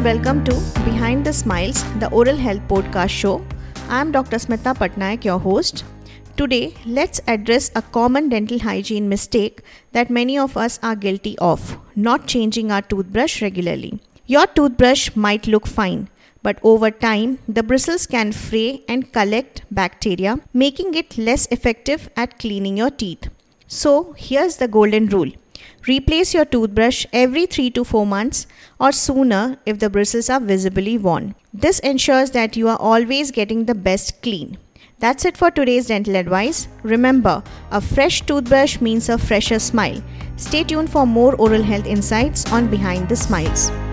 welcome to Behind the Smiles, the Oral Health Podcast Show. I am Dr. Smita Patnaik, your host. Today, let's address a common dental hygiene mistake that many of us are guilty of, not changing our toothbrush regularly. Your toothbrush might look fine, but over time, the bristles can fray and collect bacteria, making it less effective at cleaning your teeth. So, here's the golden rule. Replace your toothbrush every 3 to 4 months or sooner if the bristles are visibly worn. This ensures that you are always getting the best clean. That's it for today's dental advice. Remember, a fresh toothbrush means a fresher smile. Stay tuned for more oral health insights on Behind the Smiles.